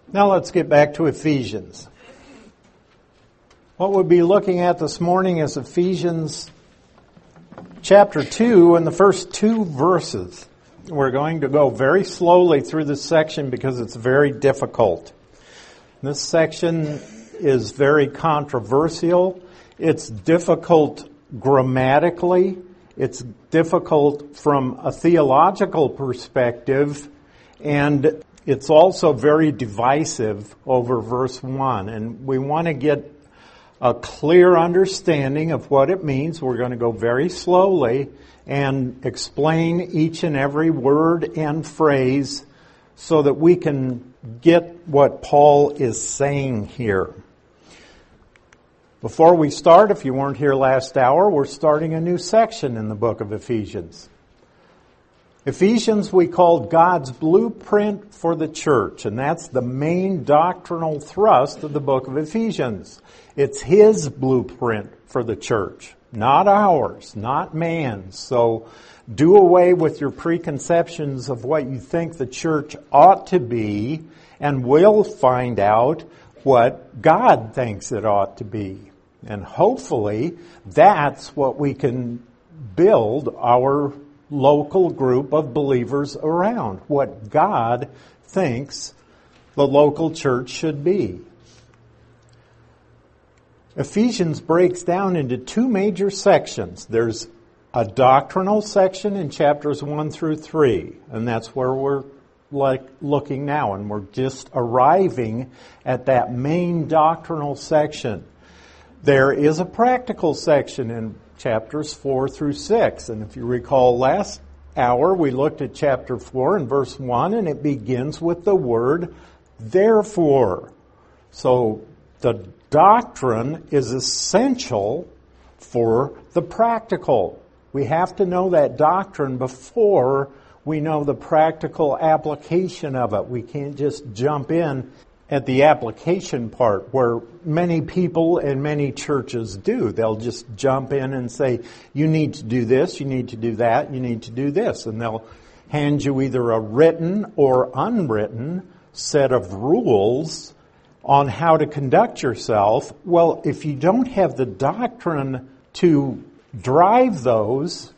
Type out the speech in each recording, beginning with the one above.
Now let's get back to Ephesians. What we'll be looking at this morning is Ephesians chapter 2 and the first 2 verses. We're going to go very slowly through this section because it's very difficult. This section is very controversial. It's difficult grammatically. It's difficult from a theological perspective, and it's also very divisive over verse 1. And we want to get a clear understanding of what it means. We're going to go very slowly and explain each and every word and phrase so that we can get what Paul is saying here. Before we start, if you weren't here last hour, we're starting a new section in the book of Ephesians. Ephesians we called God's blueprint for the church, and that's the main doctrinal thrust of the book of Ephesians. It's His blueprint for the church, not ours, not man's. So do away with your preconceptions of what you think the church ought to be, and we'll find out what God thinks it ought to be. And hopefully that's what we can build our local group of believers around, what God thinks the local church should be. Ephesians breaks down into 2 major sections. There's a doctrinal section in chapters 1 through 3, and that's where we're looking now, and we're just arriving at that main doctrinal section. There is a practical section in chapters 4 through 6. And if you recall last hour, we looked at chapter 4 and verse 1, and it begins with the word therefore. So the doctrine is essential for the practical. We have to know that doctrine before we know the practical application of it. We can't just jump in at the application part where many people and many churches do. They'll just jump in and say, you need to do this, you need to do that, you need to do this. And they'll hand you either a written or unwritten set of rules on how to conduct yourself. Well, if you don't have the doctrine to drive those,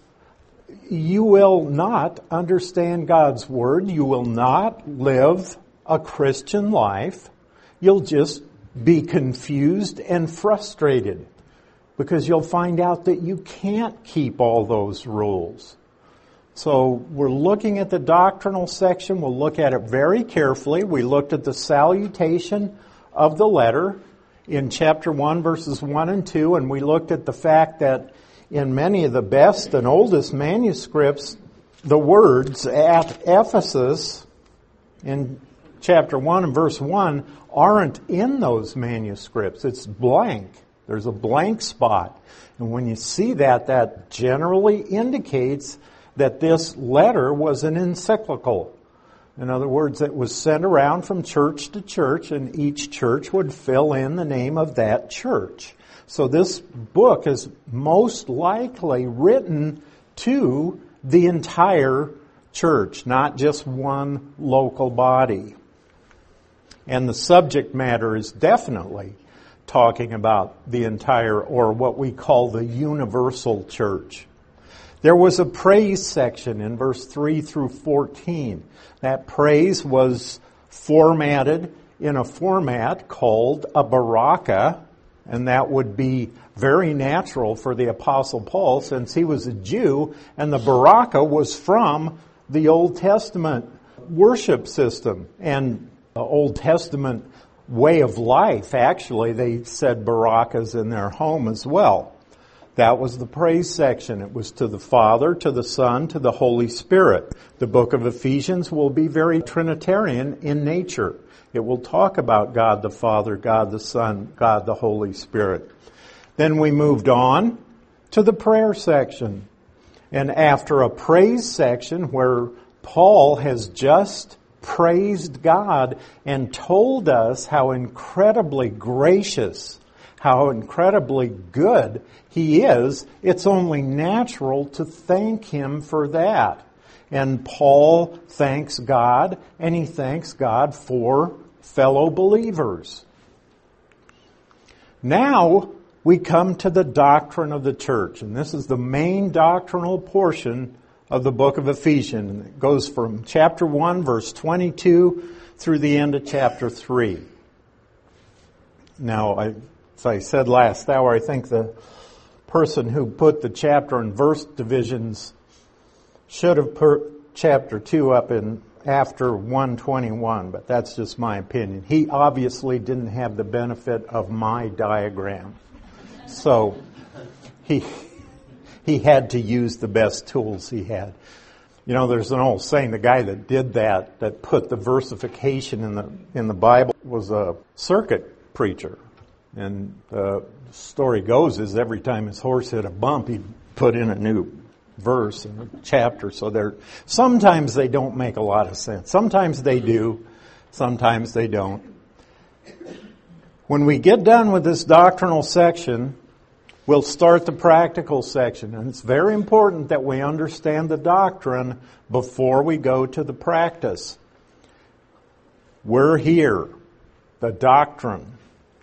you will not understand God's Word. You will not live a Christian life. You'll just be confused and frustrated because you'll find out that you can't keep all those rules. So we're looking at the doctrinal section. We'll look at it very carefully. We looked at the salutation of the letter in chapter 1, verses 1 and 2, and we looked at the fact that in many of the best and oldest manuscripts, the words at Ephesus in chapter 1 and verse 1 aren't in those manuscripts. It's blank. There's a blank spot. And when you see that, that generally indicates that this letter was an encyclical. In other words, it was sent around from church to church, and each church would fill in the name of that church. So this book is most likely written to the entire church, not just one local body. And the subject matter is definitely talking about the entire, or what we call the universal church. There was a praise section in verse 3 through 14. That praise was formatted in a format called a baraka, and that would be very natural for the Apostle Paul since he was a Jew, and the baraka was from the Old Testament worship system. And the Old Testament way of life, actually, they said barakas in their home as well. That was the praise section. It was to the Father, to the Son, to the Holy Spirit. The book of Ephesians will be very Trinitarian in nature. It will talk about God the Father, God the Son, God the Holy Spirit. Then we moved on to the prayer section. And after a praise section where Paul has just praised God and told us how incredibly gracious, how incredibly good He is, it's only natural to thank Him for that. And Paul thanks God, and he thanks God for fellow believers. Now we come to the doctrine of the church, and this is the main doctrinal portion of the book of Ephesians. It goes from chapter 1, verse 22 through the end of chapter 3. Now, as I said last hour, I think the person who put the chapter and verse divisions should have put chapter 2 up in after 121, but that's just my opinion. He obviously didn't have the benefit of my diagram. So he had to use the best tools he had. You know, there's an old saying, the guy that did that put the versification in the Bible, was a circuit preacher. And the story goes is every time his horse hit a bump, he'd put in a new verse and a chapter. So sometimes they don't make a lot of sense. Sometimes they do. Sometimes they don't. When we get done with this doctrinal section, we'll start the practical section. And it's very important that we understand the doctrine before we go to the practice. We're here. The doctrine.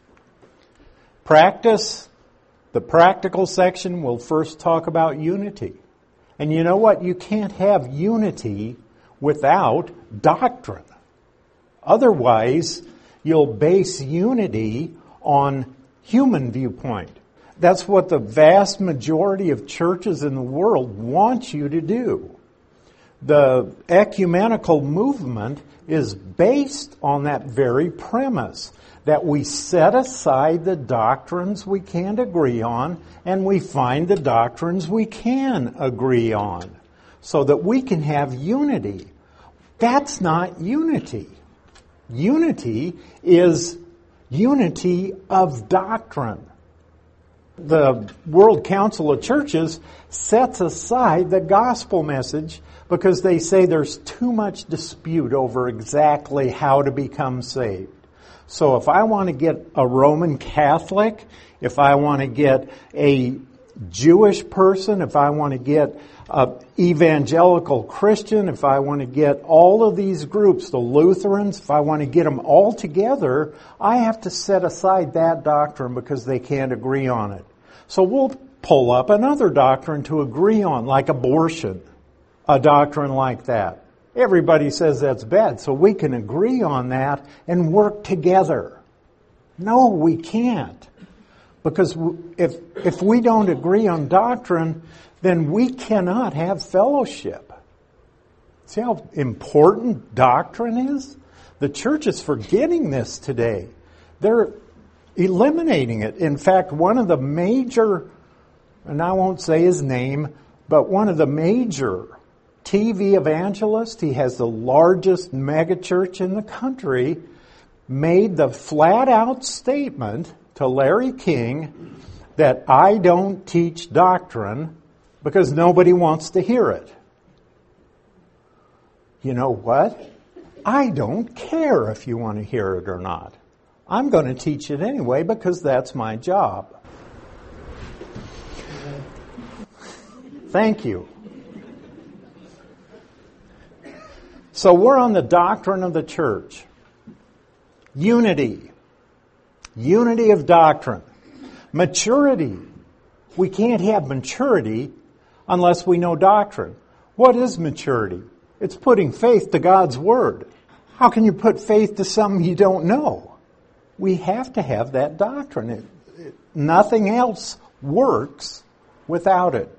Practice, the practical section will first talk about unity. And you know what? You can't have unity without doctrine. Otherwise, you'll base unity on human viewpoint. That's what the vast majority of churches in the world want you to do. The ecumenical movement is based on that very premise, that we set aside the doctrines we can't agree on and we find the doctrines we can agree on so that we can have unity. That's not unity. Unity is unity of doctrine. The World Council of Churches sets aside the gospel message because they say there's too much dispute over exactly how to become saved. So if I want to get a Roman Catholic, if I want to get a Jewish person, if I want to get an evangelical Christian, if I want to get all of these groups, the Lutherans, if I want to get them all together, I have to set aside that doctrine because they can't agree on it. So we'll pull up another doctrine to agree on, like abortion, a doctrine like that. Everybody says that's bad, so we can agree on that and work together. No, we can't. Because if we don't agree on doctrine, then we cannot have fellowship. See how important doctrine is? The church is forgetting this today. They're eliminating it. In fact, one of the major, and I won't say his name, but one of the major TV evangelist, he has the largest megachurch in the country, made the flat-out statement to Larry King that I don't teach doctrine because nobody wants to hear it. You know what? I don't care if you want to hear it or not. I'm going to teach it anyway because that's my job. Thank you. So we're on the doctrine of the church. Unity. Unity of doctrine. Maturity. We can't have maturity unless we know doctrine. What is maturity? It's putting faith to God's Word. How can you put faith to something you don't know? We have to have that doctrine. Nothing else works without it.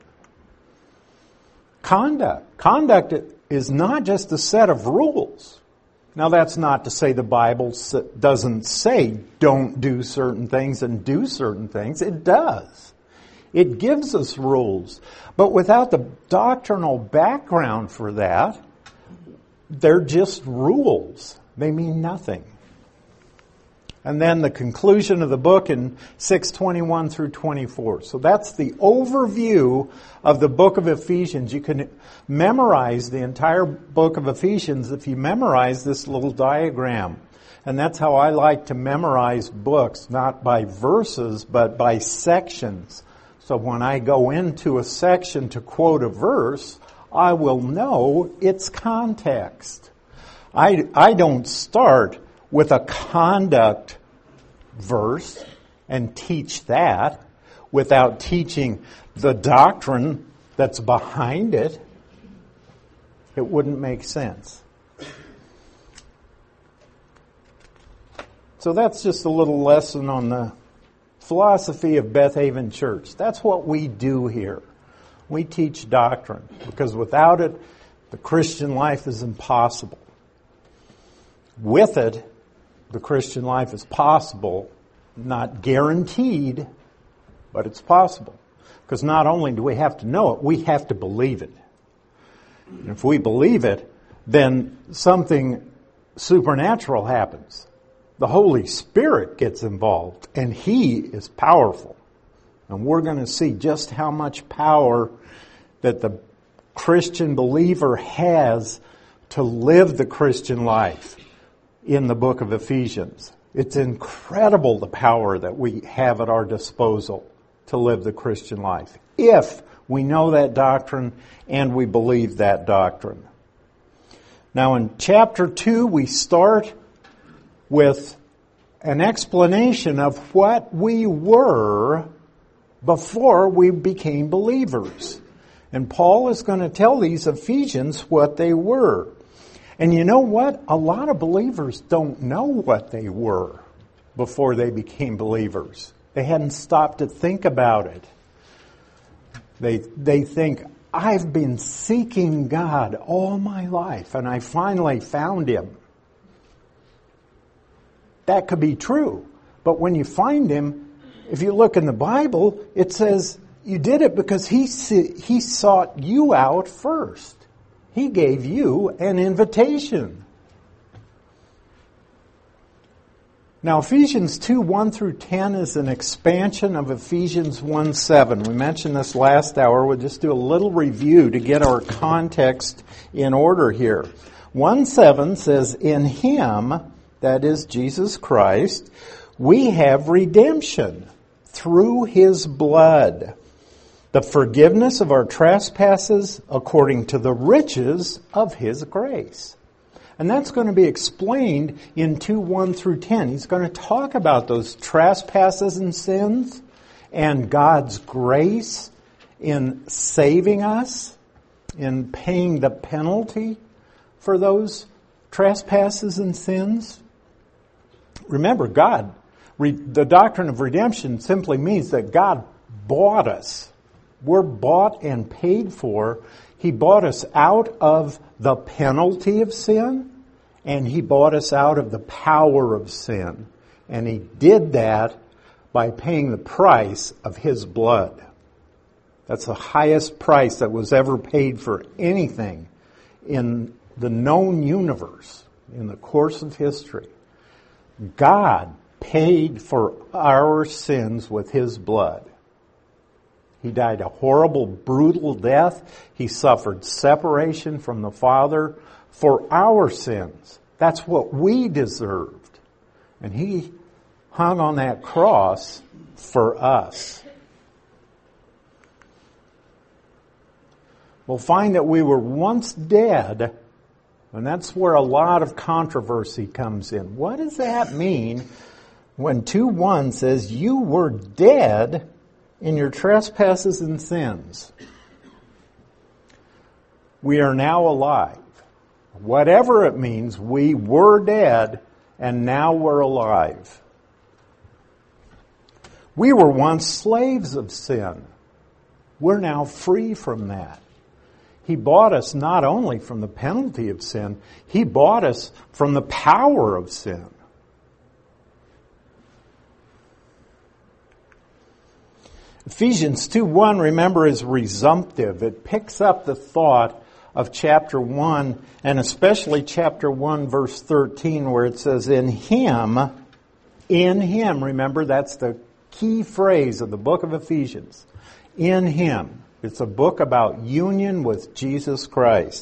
Conduct. Conduct is not just a set of rules. Now, that's not to say the Bible doesn't say don't do certain things and do certain things. It does. It gives us rules. But without the doctrinal background for that, they're just rules. They mean nothing. And then the conclusion of the book in 6:21 through 24. So that's the overview of the book of Ephesians. You can memorize the entire book of Ephesians if you memorize this little diagram. And that's how I like to memorize books, not by verses, but by sections. So when I go into a section to quote a verse, I will know its context. I don't start with a conduct verse and teach that without teaching the doctrine that's behind it, it wouldn't make sense. So that's just a little lesson on the philosophy of Beth Haven Church. That's what we do here. We teach doctrine, because without it, the Christian life is impossible. With it, the Christian life is possible, not guaranteed, but it's possible. Because not only do we have to know it, we have to believe it. And if we believe it, then something supernatural happens. The Holy Spirit gets involved, and He is powerful. And we're going to see just how much power that the Christian believer has to live the Christian life in the book of Ephesians. It's incredible the power that we have at our disposal to live the Christian life, if we know that doctrine and we believe that doctrine. Now in chapter 2, we start with an explanation of what we were before we became believers. And Paul is going to tell these Ephesians what they were. And you know what? A lot of believers don't know what they were before they became believers. They hadn't stopped to think about it. They think, I've been seeking God all my life, and I finally found Him. That could be true. But when you find Him, if you look in the Bible, it says you did it because He sought you out first. He gave you an invitation. Now, Ephesians 2:1 through 10 is an expansion of Ephesians 1:7. We mentioned this last hour. We'll just do a little review to get our context in order here. 1:7 says, in Him, that is Jesus Christ, we have redemption through His blood, the forgiveness of our trespasses according to the riches of His grace. And that's going to be explained in 2:1 through 10. He's going to talk about those trespasses and sins and God's grace in saving us, in paying the penalty for those trespasses and sins. Remember, the doctrine of redemption simply means that God bought us. We're bought and paid for. He bought us out of the penalty of sin, and He bought us out of the power of sin. And He did that by paying the price of His blood. That's the highest price that was ever paid for anything in the known universe, in the course of history. God paid for our sins with His blood. He died a horrible, brutal death. He suffered separation from the Father for our sins. That's what we deserved. And He hung on that cross for us. We'll find that we were once dead, and that's where a lot of controversy comes in. What does that mean when 2:1 says, you were dead in your trespasses and sins? We are now alive. Whatever it means, we were dead and now we're alive. We were once slaves of sin. We're now free from that. He bought us not only from the penalty of sin, He bought us from the power of sin. Ephesians 2:1, remember, is resumptive. It picks up the thought of chapter 1, and especially chapter 1, verse 13, where it says, in Him, remember, that's the key phrase of the book of Ephesians. In Him. It's a book about union with Jesus Christ.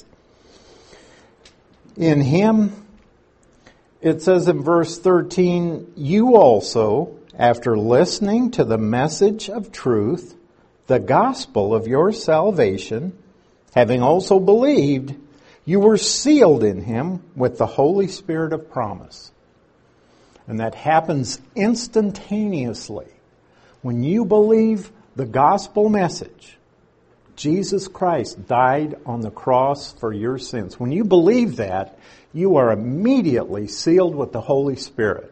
In Him, it says in verse 13, you also, after listening to the message of truth, the gospel of your salvation, having also believed, you were sealed in Him with the Holy Spirit of promise. And that happens instantaneously. When you believe the gospel message, Jesus Christ died on the cross for your sins. When you believe that, you are immediately sealed with the Holy Spirit.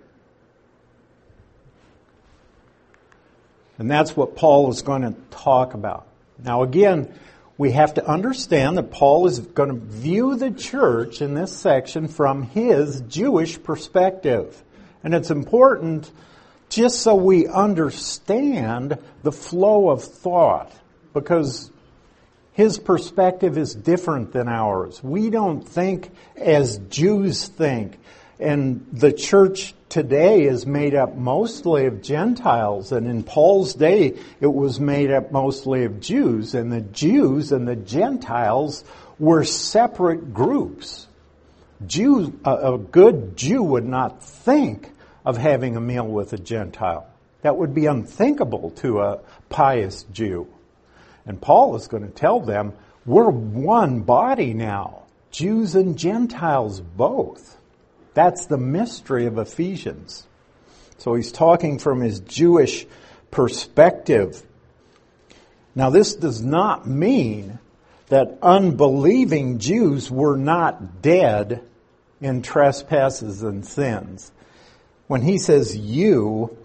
And that's what Paul is going to talk about. Now again, we have to understand that Paul is going to view the church in this section from his Jewish perspective. And it's important just so we understand the flow of thought, because his perspective is different than ours. We don't think as Jews think. And the church today is made up mostly of Gentiles. And in Paul's day, it was made up mostly of Jews. And the Jews and the Gentiles were separate groups. A good Jew would not think of having a meal with a Gentile. That would be unthinkable to a pious Jew. And Paul is going to tell them, we're one body now. Jews and Gentiles both. That's the mystery of Ephesians. So he's talking from his Jewish perspective. Now this does not mean that unbelieving Jews were not dead in trespasses and sins. When he says you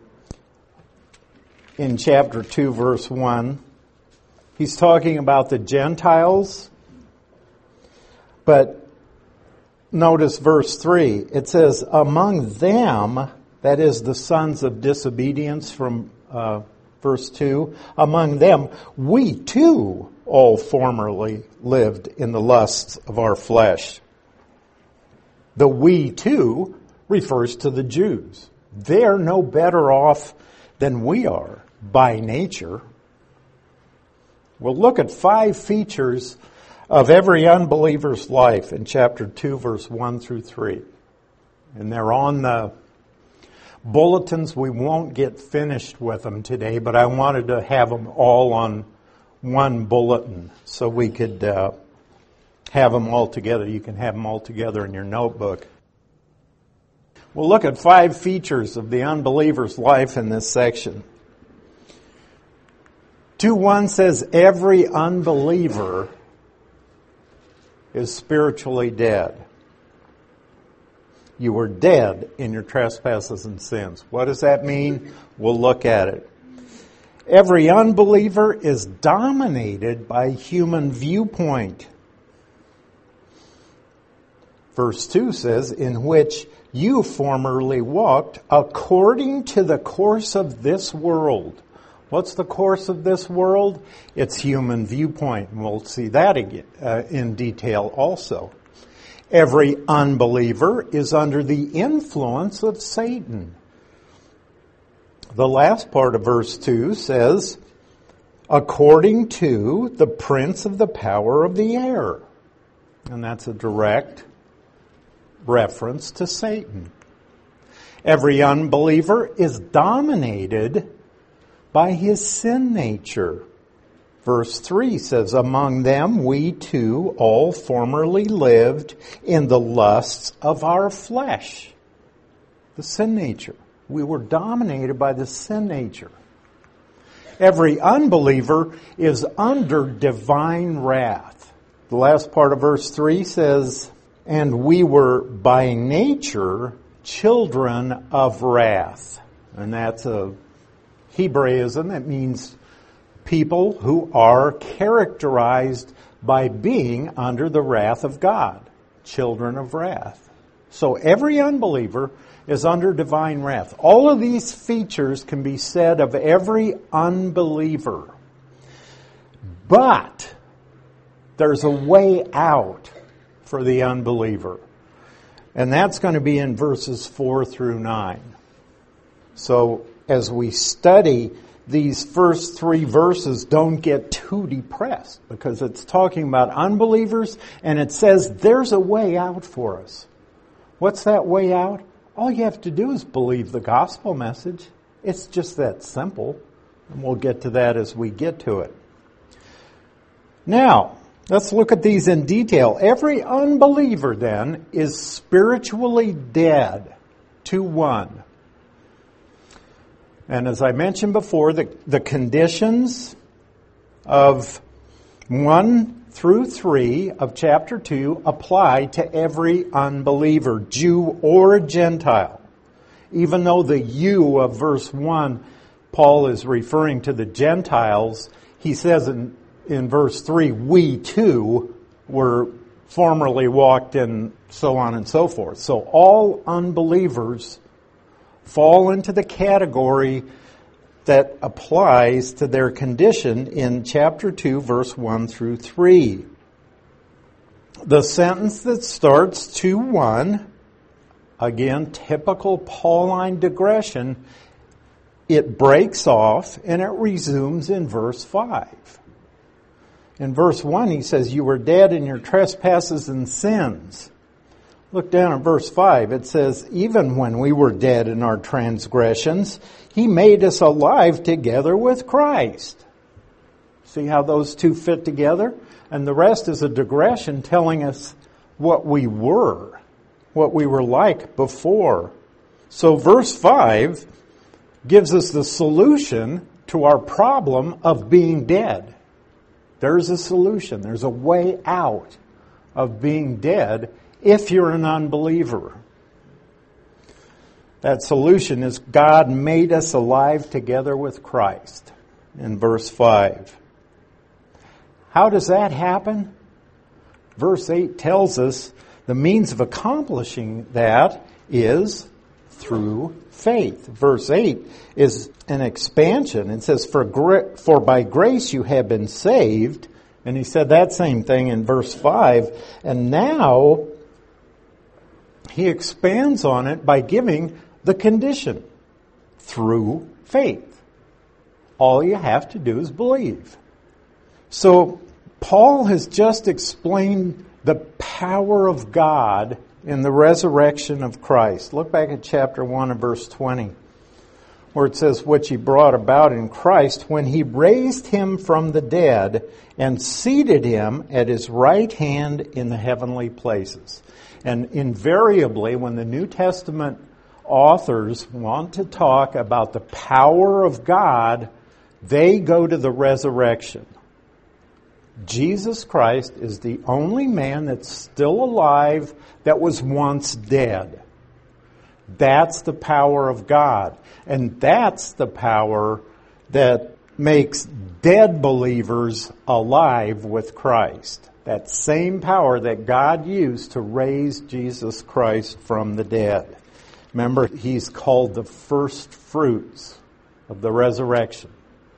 in chapter 2 verse 1, he's talking about the Gentiles. But notice verse 3. It says, among them, that is the sons of disobedience from verse 2, among them, we too all formerly lived in the lusts of our flesh. The we too refers to the Jews. They're no better off than we are by nature. We'll look at 5 features of every unbeliever's life in chapter 2, verse 1 through 3. And they're on the bulletins. We won't get finished with them today, but I wanted to have them all on one bulletin so we could have them all together. You can have them all together in your notebook. We'll look at 5 features of the unbeliever's life in this section. 2:1 says every unbeliever is spiritually dead. You were dead in your trespasses and sins. What does that mean? We'll look at it. Every unbeliever is dominated by human viewpoint. Verse 2 says, in which you formerly walked according to the course of this world. What's the course of this world? It's human viewpoint. And we'll see that again, in detail also. Every unbeliever is under the influence of Satan. The last part of verse 2 says, according to the prince of the power of the air. And that's a direct reference to Satan. Every unbeliever is dominated by his sin nature. Verse 3 says, among them we too all formerly lived in the lusts of our flesh. The sin nature. We were dominated by the sin nature. Every unbeliever is under divine wrath. The last part of verse 3 says, and we were by nature children of wrath. And that's a Hebraism. That means people who are characterized by being under the wrath of God. Children of wrath. So every unbeliever is under divine wrath. All of these features can be said of every unbeliever. But there's a way out for the unbeliever. And that's going to be in verses 4 through 9. So as we study these first 3 verses, don't get too depressed, because it's talking about unbelievers and it says there's a way out for us. What's that way out? All you have to do is believe the gospel message. It's just that simple. And we'll get to that as we get to it. Now, let's look at these in detail. Every unbeliever then is spiritually dead. 2:1. And as I mentioned before, the conditions of 1 through 3 of chapter 2 apply to every unbeliever, Jew or Gentile. Even though the you of verse 1, Paul is referring to the Gentiles, he says in verse 3, we too were formerly walked in, so on and so forth. So all unbelievers fall into the category that applies to their condition in chapter 2, verse 1 through 3. The sentence that starts 2:1, again, typical Pauline digression, it breaks off and it resumes in verse 5. In verse 1, he says, you were dead in your trespasses and sins. Look down at verse 5. It says, even when we were dead in our transgressions, He made us alive together with Christ. See how those two fit together? And the rest is a digression telling us what we were like before. So verse 5 gives us the solution to our problem of being dead. There's a solution. There's a way out of being dead if you're an unbeliever. That solution is God made us alive together with Christ in verse 5. How does that happen? Verse 8 tells us the means of accomplishing that is through faith. Verse 8 is an expansion. It says, for by grace you have been saved. And he said that same thing in verse 5. And now he expands on it by giving the condition through faith. All you have to do is believe. So Paul has just explained the power of God in the resurrection of Christ. Look back at chapter 1 and verse 20, where it says, which He brought about in Christ when He raised Him from the dead and seated Him at His right hand in the heavenly places. And invariably, when the New Testament authors want to talk about the power of God, they go to the resurrection. Jesus Christ is the only man that's still alive that was once dead. That's the power of God. And that's the power that makes dead believers alive with Christ. That same power that God used to raise Jesus Christ from the dead. Remember, He's called the first fruits of the resurrection.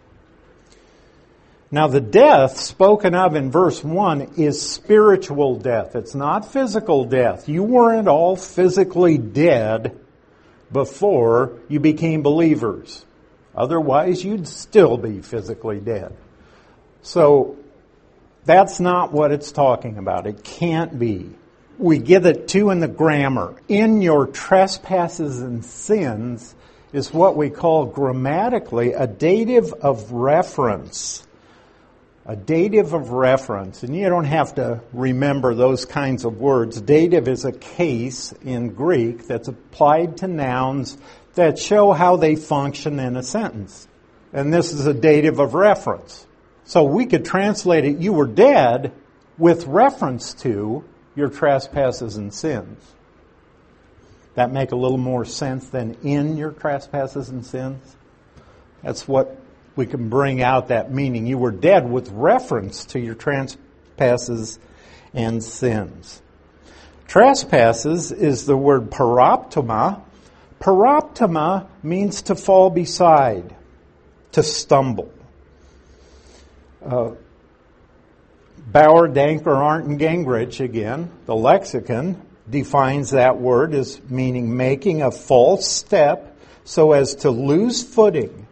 Now, the death spoken of in verse 1 is spiritual death. It's not physical death. You weren't all physically dead before you became believers. Otherwise, you'd still be physically dead. So, that's not what it's talking about. It can't be. We get it too in the grammar. In your trespasses and sins is what we call grammatically a dative of reference. A dative of reference. And you don't have to remember those kinds of words. Dative is a case in Greek that's applied to nouns that show how they function in a sentence. And this is a dative of reference. So we could translate it, you were dead, with reference to your trespasses and sins. That make a little more sense than in your trespasses and sins? That's what we can bring out that meaning. You were dead with reference to your trespasses and sins. Trespasses is the word paroptoma. Paroptoma means to fall beside, to stumble. Bauer, Danker, Arndt, and Gingrich, again, the lexicon, defines that word as meaning making a false step so as to lose footing.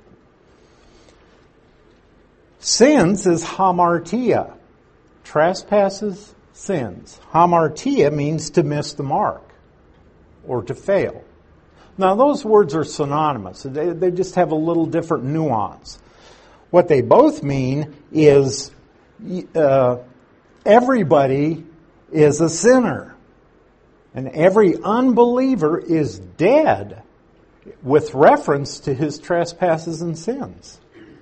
Sins is hamartia. Trespasses, sins. Hamartia means to miss the mark or to fail. Now, those words are synonymous. They just have a little different nuance. What they both mean is everybody is a sinner. And every unbeliever is dead with reference to his trespasses and sins.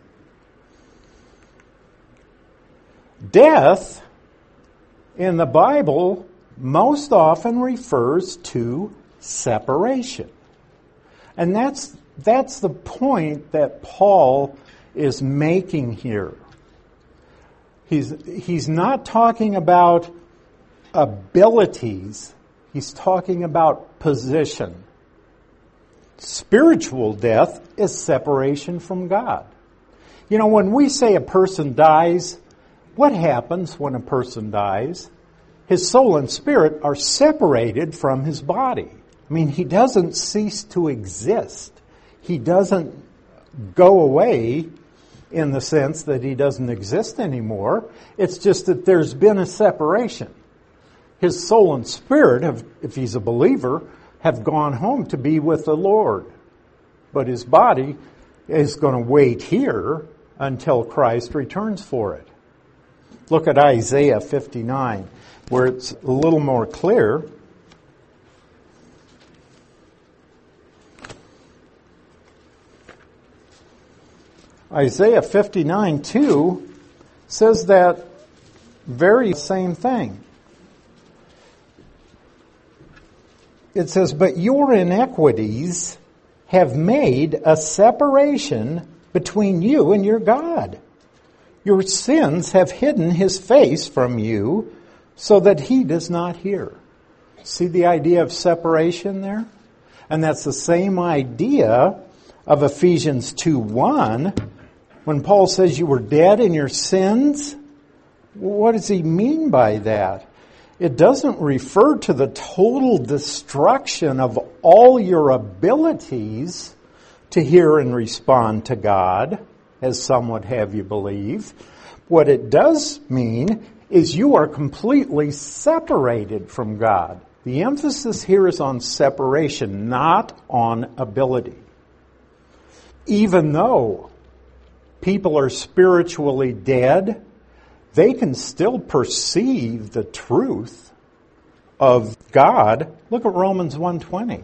Death in the Bible most often refers to separation. And that's the point that Paul is making here. He's not talking about abilities. He's talking about position. Spiritual death is separation from God. You know, when we say a person dies, what happens when a person dies? His soul and spirit are separated from his body. I mean, he doesn't cease to exist. He doesn't go away in the sense that he doesn't exist anymore. It's just that there's been a separation. His soul and spirit, if he's a believer, have gone home to be with the Lord. But his body is going to wait here until Christ returns for it. Look at Isaiah 59, where it's a little more clear. Isaiah 59:2 says that very same thing. It says, "But your iniquities have made a separation between you and your God. Your sins have hidden his face from you so that he does not hear." See the idea of separation there? And that's the same idea of Ephesians 2:1. When Paul says you were dead in your sins, what does he mean by that? It doesn't refer to the total destruction of all your abilities to hear and respond to God, as some would have you believe. What it does mean is you are completely separated from God. The emphasis here is on separation, not on ability. Even though people are spiritually dead, they can still perceive the truth of God. Look at Romans 1:20.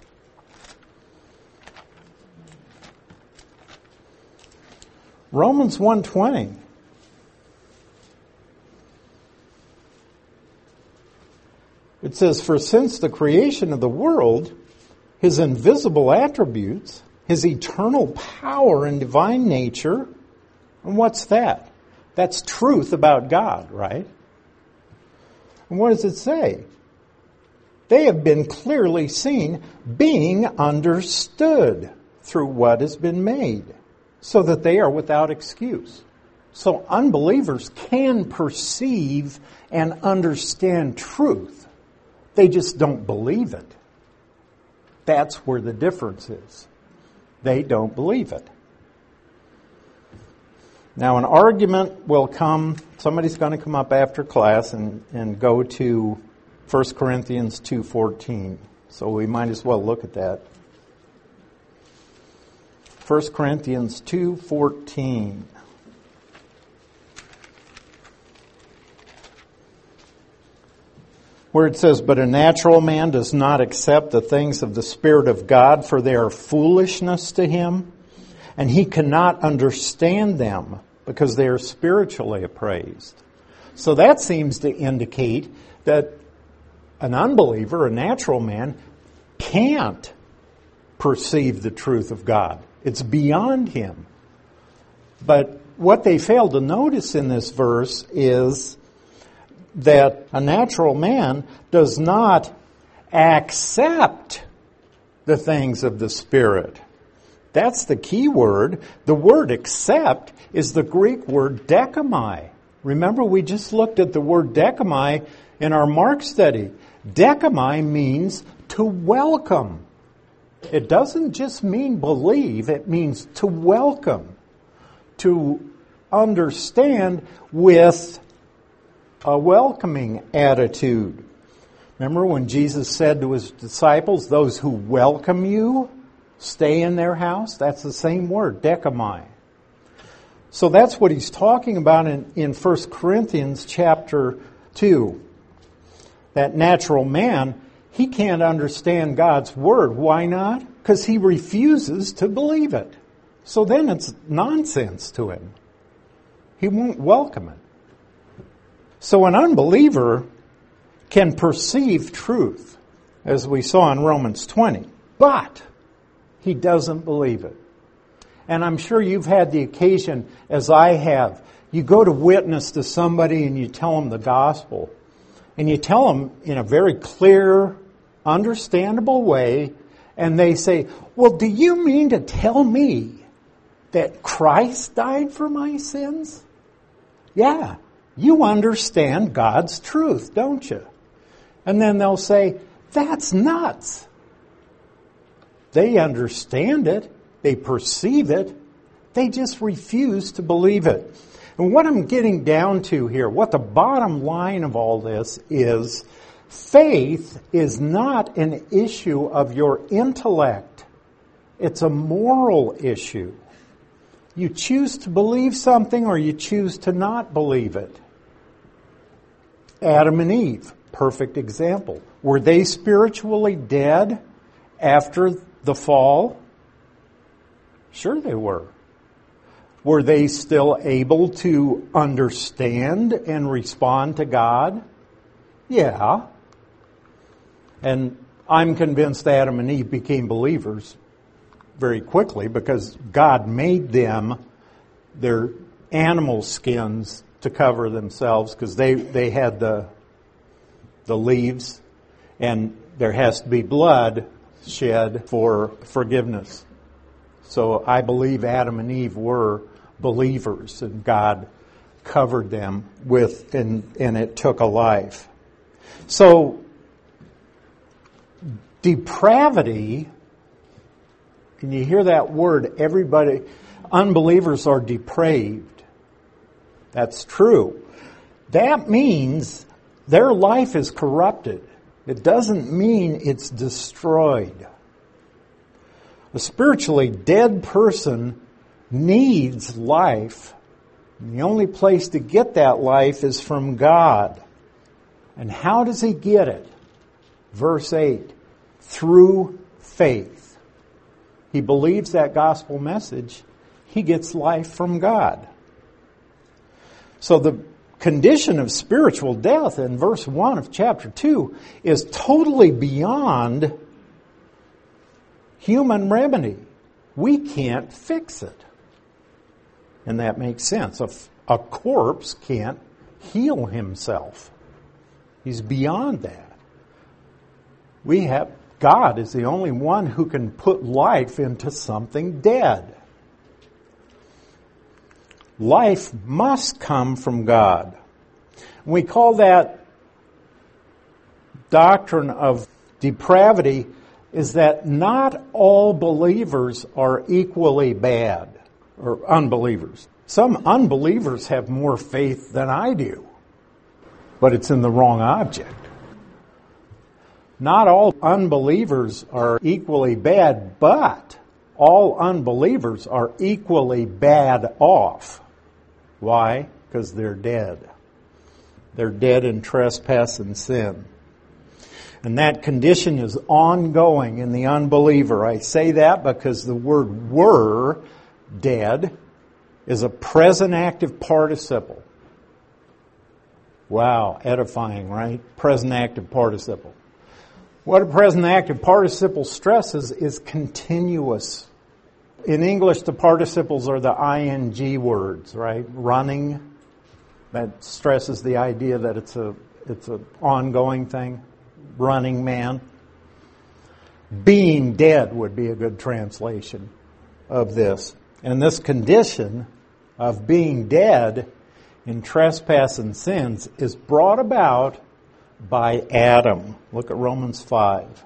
Romans 1:20. It says, "For since the creation of the world, his invisible attributes, his eternal power and divine nature," and what's that? That's truth about God, right? And what does it say? "They have been clearly seen, being understood through what has been made, so that they are without excuse." So unbelievers can perceive and understand truth. They just don't believe it. That's where the difference is. They don't believe it. Now an argument will come, somebody's going to come up after class and go to 1 Corinthians 2:14. So we might as well look at that. 1 Corinthians 2:14. Where it says, "But a natural man does not accept the things of the Spirit of God, for they are foolishness to him, and he cannot understand them, because they are spiritually appraised." So that seems to indicate that an unbeliever, a natural man, can't perceive the truth of God. It's beyond him. But what they fail to notice in this verse is that a natural man does not accept the things of the Spirit. That's the key word. The word accept is the Greek word dekamai. Remember, we just looked at the word dekamai in our Mark study. Dekamai means to welcome. It doesn't just mean believe, it means to welcome, to understand with a welcoming attitude. Remember when Jesus said to his disciples, "Those who welcome you, stay in their house"? That's the same word, dekamai. So that's what he's talking about in 1 Corinthians chapter 2. That natural man, he can't understand God's Word. Why not? Because he refuses to believe it. So then it's nonsense to him. He won't welcome it. So an unbeliever can perceive truth, as we saw in Romans 20, but he doesn't believe it. And I'm sure you've had the occasion, as I have, you go to witness to somebody and you tell them the gospel. And you tell them in a very clear, understandable way, and they say, well, do you mean to tell me that Christ died for my sins? Yeah, you understand God's truth, don't you? And then they'll say, that's nuts. They understand it. They perceive it. They just refuse to believe it. And what I'm getting down to here, what the bottom line of all this is, faith is not an issue of your intellect. It's a moral issue. You choose to believe something or you choose to not believe it. Adam and Eve, perfect example. Were they spiritually dead after the fall? Sure they were. Were they still able to understand and respond to God? Yeah. And I'm convinced Adam and Eve became believers very quickly because God made them their animal skins to cover themselves because they had the leaves, and there has to be blood shed for forgiveness. So I believe Adam and Eve were believers, and God covered them with, and it took a life. So depravity, can you hear that word? Everybody, unbelievers are depraved. That's true. That means their life is corrupted. It doesn't mean it's destroyed. A spiritually dead person needs life. And the only place to get that life is from God. And how does he get it? Verse 8, through faith. He believes that gospel message. He gets life from God. So the condition of spiritual death in verse 1 of chapter 2 is totally beyond human remedy. We can't fix it. And that makes sense. A corpse can't heal himself. He's beyond that. God is the only one who can put life into something dead. Life must come from God. We call that doctrine of depravity is that not all believers are equally bad, or unbelievers. Some unbelievers have more faith than I do, but it's in the wrong object. Not all unbelievers are equally bad, but all unbelievers are equally bad off. Why? Because they're dead. They're dead in trespass and sin. And that condition is ongoing in the unbeliever. I say that because the word were dead is a present active participle. Wow, edifying, right? Present active participle. What a present active participle stresses is continuous. In English, the participles are the ing words, right? Running. That stresses the idea that it's a ongoing thing. Running man. Being dead would be a good translation of this. And this condition of being dead in trespass and sins is brought about by Adam. Look at Romans 5.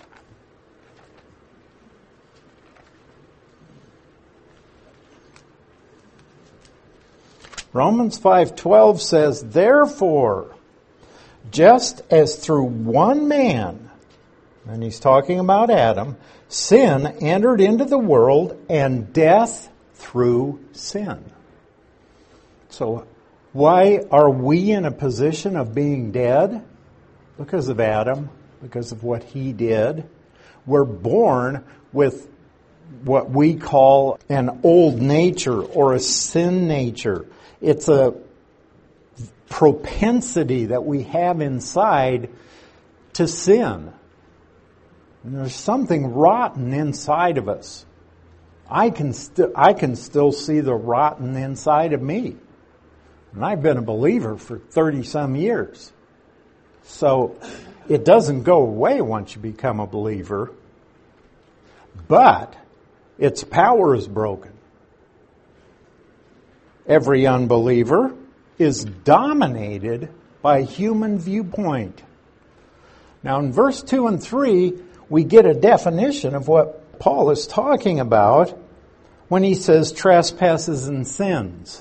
Romans 5:12 says, therefore, just as through one man, and he's talking about Adam, sin entered into the world and death through sin. So why are we in a position of being dead? Because of Adam, because of what He did. We're born with what we call an old nature or a sin nature. It's a propensity that we have inside to sin. And there's something rotten inside of us. I can still see the rotten inside of me. And I've been a believer for 30-some years. So it doesn't go away once you become a believer. But its power is broken. Every unbeliever is dominated by human viewpoint. Now in verse 2 and 3, we get a definition of what Paul is talking about when he says trespasses and sins,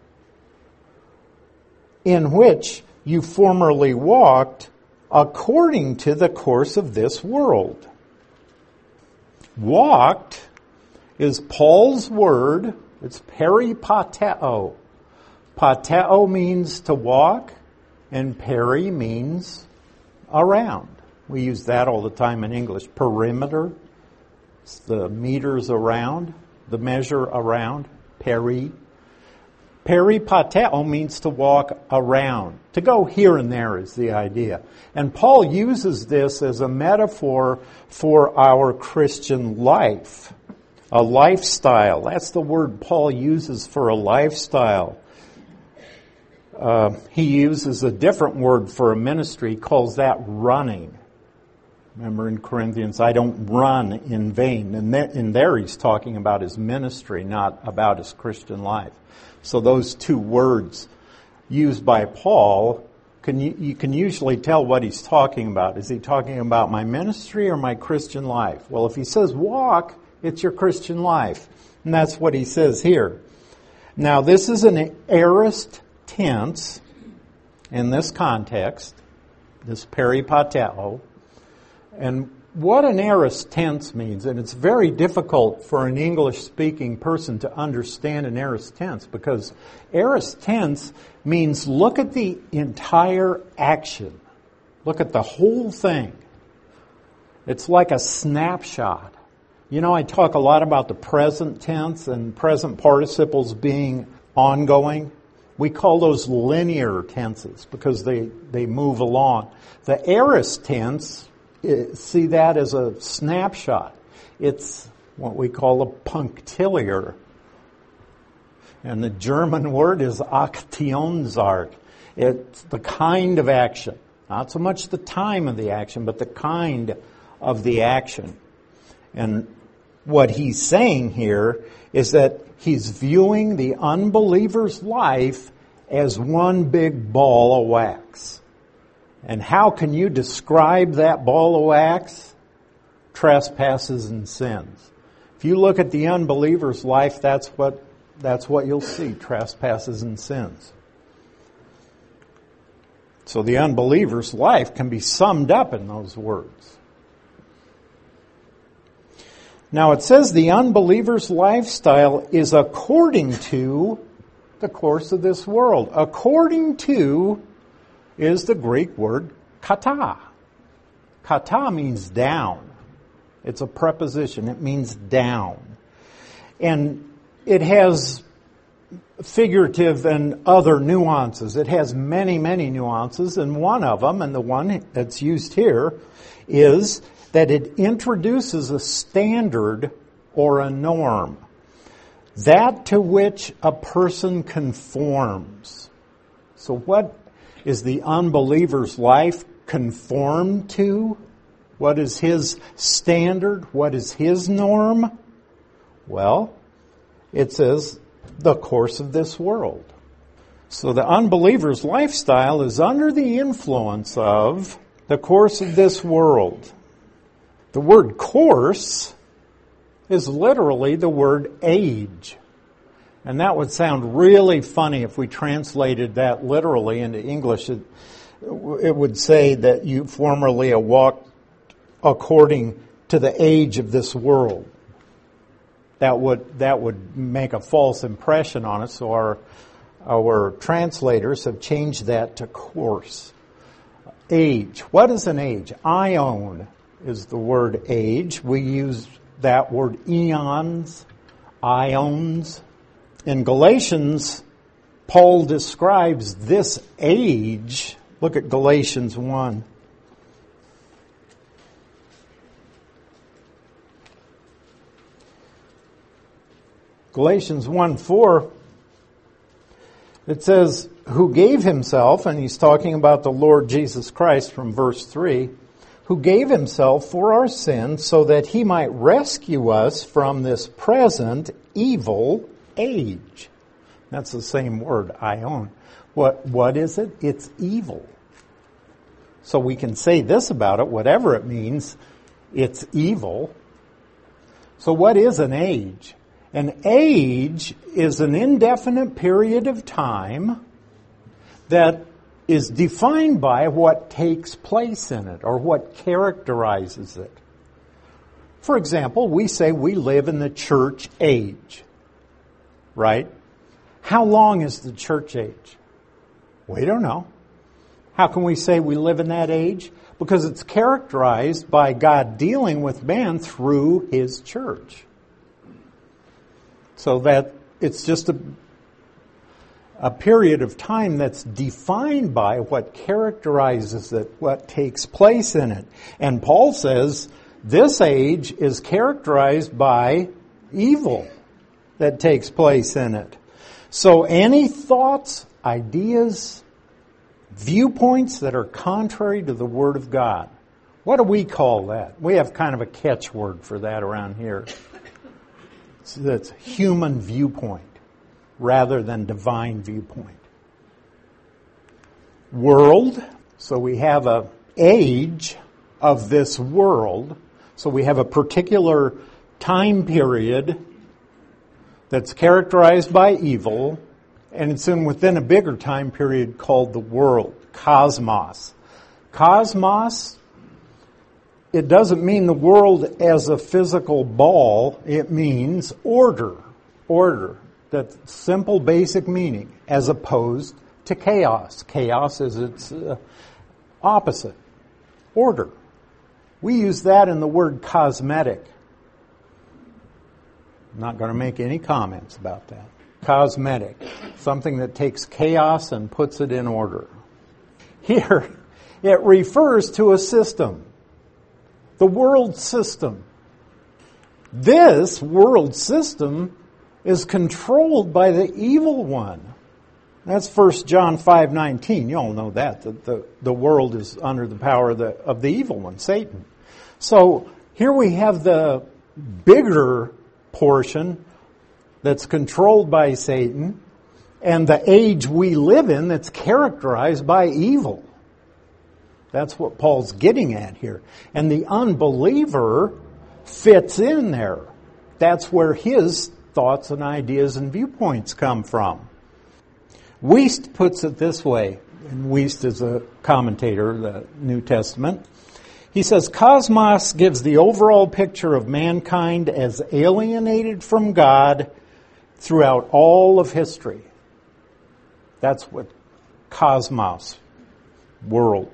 in which you formerly walked according to the course of this world. Walked is Paul's word. It's peripateo. Pateo means to walk, and peri means around. We use that all the time in English. Perimeter, it's the meters around, the measure around, peri. Peripateo means to walk around. To go here and there is the idea. And Paul uses this as a metaphor for our Christian life. A lifestyle. That's the word Paul uses for a lifestyle. He uses a different word for a ministry. He calls that running. Remember in Corinthians, I don't run in vain. And in there he's talking about his ministry, not about his Christian life. So those two words used by Paul, you can usually tell what he's talking about. Is he talking about my ministry or my Christian life? Well, if he says walk, it's your Christian life. And that's what he says here. Now, this is an aorist tense in this context, this peripateo. And what an aorist tense means, and it's very difficult for an English-speaking person to understand an aorist tense, because aorist tense means look at the entire action. Look at the whole thing. It's like a snapshot. You know, I talk a lot about the present tense and present participles being ongoing. We call those linear tenses because they move along. The aorist tense, see that as a snapshot. It's what we call a punctiliar. And the German word is Aktionsart. It's the kind of action. Not so much the time of the action, but the kind of the action. And what he's saying here is that he's viewing the unbeliever's life as one big ball of wax. And how can you describe that ball of wax? Trespasses and sins. If you look at the unbeliever's life, that's what you'll see, trespasses and sins. So the unbeliever's life can be summed up in those words. Now it says the unbeliever's lifestyle is according to the course of this world. According to is the Greek word kata. Kata means down. It's a preposition. It means down. And it has figurative and other nuances. It has many, many nuances, and one of them, and the one that's used here, is that it introduces a standard or a norm, that to which a person conforms. So what is the unbeliever's life conformed to? What is his standard? What is his norm? Well, it says the course of this world. So the unbeliever's lifestyle is under the influence of the course of this world. The word course is literally the word age. And that would sound really funny if we translated that literally into English. It would say that you formerly walked according to the age of this world. That would make a false impression on us, so our translators have changed that to course. age. What is an age? Aion is the word age. We use that word eons, ions. In Galatians, Paul describes this age. Look at Galatians 1. Galatians 1:4, it says, who gave himself, and he's talking about the Lord Jesus Christ from verse 3, who gave himself for our sins so that he might rescue us from this present evil age. That's the same word, aion. What is it? It's evil. So we can say this about it, whatever it means, it's evil. So what is an age? An age is an indefinite period of time that is defined by what takes place in it or what characterizes it. For example, we say we live in the church age, right? How long is the church age? We don't know. How can we say we live in that age? Because it's characterized by God dealing with man through His church. So that it's just a period of time that's defined by what characterizes it, what takes place in it. And Paul says this age is characterized by evil that takes place in it. So any thoughts, ideas, viewpoints that are contrary to the Word of God, what do we call that? We have kind of a catchword for that around here. That's human viewpoint rather than divine viewpoint. World, so we have an age of this world. So we have a particular time period that's characterized by evil, and it's within a bigger time period called the world, cosmos. Cosmos, it doesn't mean the world as a physical ball. It means order. Order. That's simple, basic meaning, as opposed to chaos. Chaos is its opposite. Order. We use that in the word cosmetic. I'm not going to make any comments about that. Cosmetic. Something that takes chaos and puts it in order. Here, it refers to a system. The world system. This world system is controlled by the evil one. That's 1 John 5:19. You all know that the world is under the power of the evil one, Satan. So here we have the bigger portion that's controlled by Satan and the age we live in that's characterized by evil. That's what Paul's getting at here. And the unbeliever fits in there. That's where his thoughts and ideas and viewpoints come from. Wuest puts it this way, and Wuest is a commentator of the New Testament. He says, cosmos gives the overall picture of mankind as alienated from God throughout all of history. That's what cosmos, world.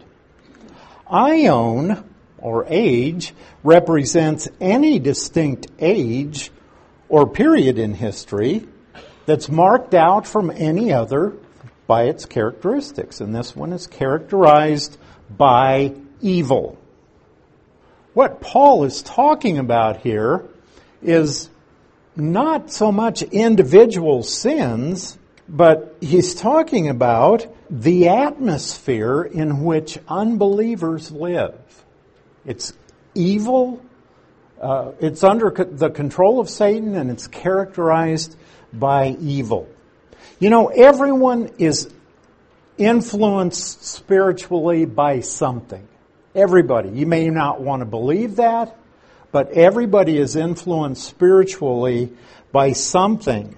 Aion, or age, represents any distinct age or period in history that's marked out from any other by its characteristics. And this one is characterized by evil. What Paul is talking about here is not so much individual sins, but he's talking about the atmosphere in which unbelievers live. It's evil. It's under the control of Satan, and it's characterized by evil. You know, everyone is influenced spiritually by something. Everybody. You may not want to believe that, but everybody is influenced spiritually by something.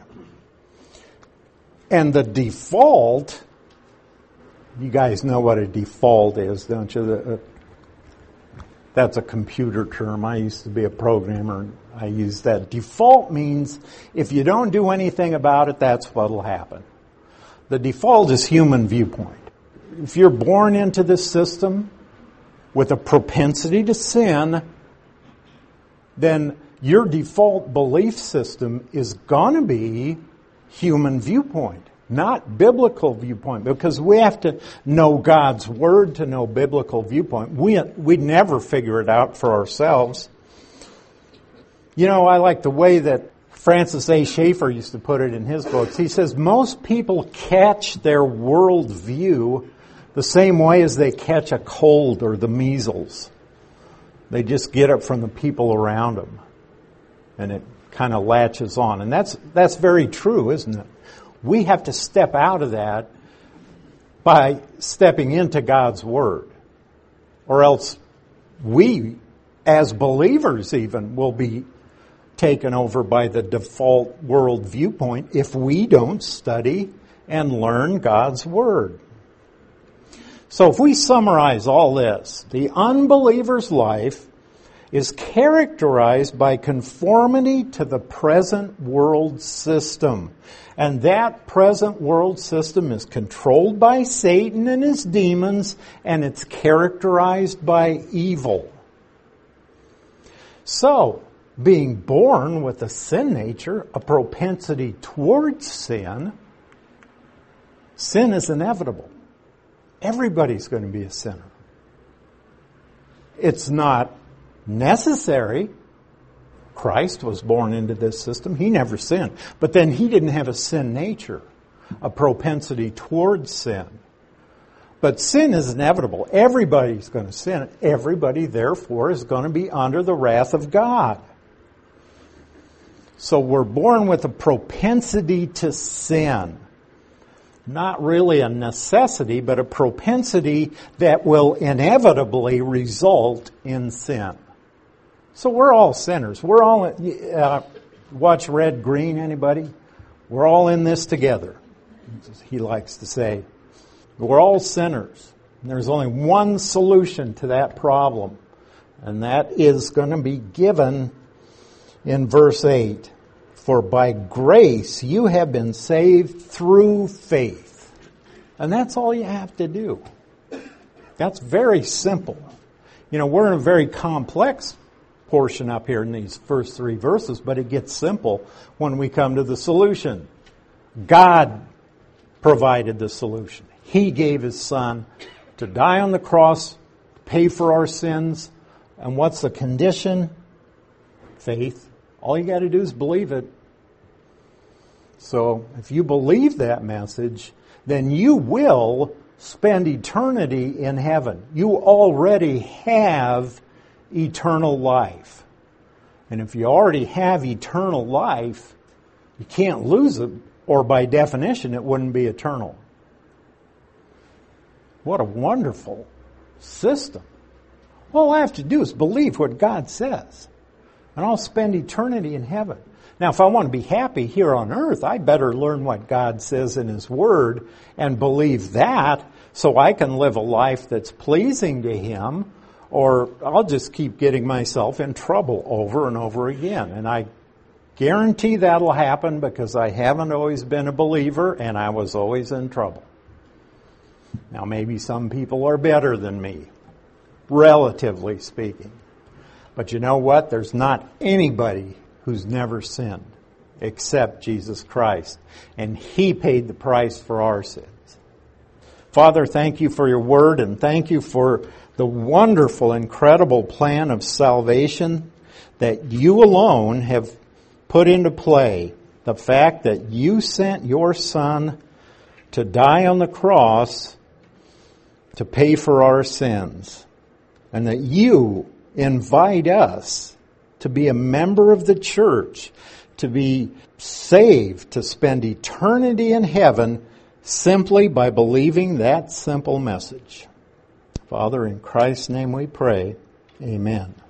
And the default, you guys know what a default is, don't you? That's a computer term. I used to be a programmer, and I use that. Default means if you don't do anything about it, that's what'll happen. The default is human viewpoint. if you're born into this system with a propensity to sin, then your default belief system is going to be human viewpoint, not biblical viewpoint, because we have to know God's Word to know biblical viewpoint. We'd never figure it out for ourselves. You know, I like the way that Francis A. Schaeffer used to put it in his books. He says, most people catch their worldview the same way as they catch a cold or the measles. They just get it from the people around them. And it kind of latches on. And that's very true, isn't it? We have to step out of that by stepping into God's Word. Or else we, as believers even, will be taken over by the default world viewpoint if we don't study and learn God's Word. So if we summarize all this, the unbeliever's life is characterized by conformity to the present world system. And that present world system is controlled by Satan and his demons, and it's characterized by evil. So, being born with a sin nature, a propensity towards sin, sin is inevitable. Everybody's going to be a sinner. It's not necessary. Christ was born into this system. He never sinned. But then he didn't have a sin nature, a propensity towards sin. But sin is inevitable. Everybody's going to sin. Everybody, therefore, is going to be under the wrath of God. So we're born with a propensity to sin. Not really a necessity, but a propensity that will inevitably result in sin. So we're all sinners. We're all, watch Red, Green, anybody? We're all in this together, he likes to say. We're all sinners. And there's only one solution to that problem, and that is going to be given in verse 8. For by grace you have been saved through faith. And that's all you have to do. That's very simple. You know, we're in a very complex portion up here in these first 3 verses, but it gets simple when we come to the solution. God provided the solution. He gave His Son to die on the cross, pay for our sins. And what's the condition? Faith. All you got to do is believe it. So if you believe that message, then you will spend eternity in heaven. You already have eternal life. And if you already have eternal life, you can't lose it, or by definition, it wouldn't be eternal. What a wonderful system. All I have to do is believe what God says, and I'll spend eternity in heaven. Now, if I want to be happy here on earth, I better learn what God says in His Word and believe that so I can live a life that's pleasing to Him, or I'll just keep getting myself in trouble over and over again. And I guarantee that'll happen because I haven't always been a believer and I was always in trouble. Now, maybe some people are better than me, relatively speaking. But you know what? There's not anybody who's never sinned except Jesus Christ. And He paid the price for our sins. Father, thank You for Your Word, and thank You for the wonderful, incredible plan of salvation that You alone have put into play. The fact that You sent Your Son to die on the cross to pay for our sins, and that You invite us to be a member of the church, to be saved, to spend eternity in heaven simply by believing that simple message. Father, in Christ's name we pray. Amen.